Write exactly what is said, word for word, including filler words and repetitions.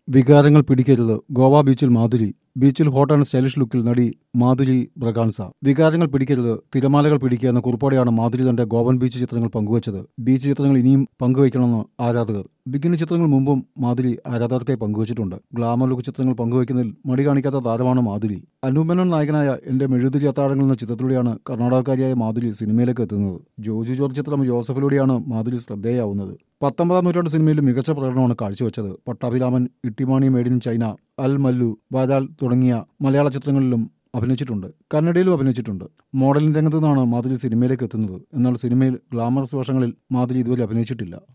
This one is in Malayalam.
വികാരങ്ങൾ പിടിക്കരുത്. ഗോവ ബീച്ചിൽ മാധുരി. ബീച്ചിൽ ഹോട്ട് ആൻഡ് സ്റ്റൈലിഷ് ലുക്കിൽ നടി മാധുരി ബ്രഗാൻസ. വികാരങ്ങൾ പിടിക്കരുത്, തിരമാലകൾ പിടിക്കുക എന്ന കുറിപ്പോടെയാണ് മാധുരി തന്റെ ഗോവൻ ബീച്ച് ചിത്രങ്ങൾ പങ്കുവച്ചത്. ബീച്ച് ചിത്രങ്ങൾ ഇനിയും പങ്കുവയ്ക്കണമെന്ന് ആരാധകർ. ബിക്കിനി ചിത്രങ്ങൾ മുമ്പും മാധുരി ആരാധകർക്കായി പങ്കുവച്ചിട്ടുണ്ട്. ഗ്ലാമർ ലുക്ക് ചിത്രങ്ങൾ പങ്കുവയ്ക്കുന്നതിൽ മടി കാണിക്കാത്ത താരമാണ് മാധുരി. അനൂപ് മേനോൻ നായകനായ എന്റെ മെഴുകുതിരി അത്താഴങ്ങൾ എന്ന ചിത്രത്തിലൂടെയാണ് കർണാടകക്കാരിയായ മാധുരി സിനിമയിലേക്ക് എത്തുന്നത്. ജോജു ജോർജ് ചിത്രം ജോസഫിലൂടെയാണ് മാധുരി ശ്രദ്ധേയാവുന്നത്. പത്തൊമ്പതാം നൂറ്റാണ്ട് സിനിമയിൽ മികച്ച പ്രകടനമാണ് കാഴ്ചവെച്ചത്. Pattabhiraman, Ittymaani, made in China, Al Mallu, Vaaraal തുടങ്ങിയ മലയാള ചിത്രങ്ങളിലും അഭിനയിച്ചിട്ടുണ്ട്. കന്നഡയിലും അഭിനയിച്ചിട്ടുണ്ട്. മോഡലിംഗ് രംഗത്തു നിന്നാണ് മാധുരി സിനിമയിലേക്ക് എത്തുന്നത്. എന്നാൽ സിനിമയിൽ ഗ്ലാമറസ് വേഷങ്ങളിൽ മാധുരി ഇതുവരെ അഭിനയിച്ചിട്ടില്ല.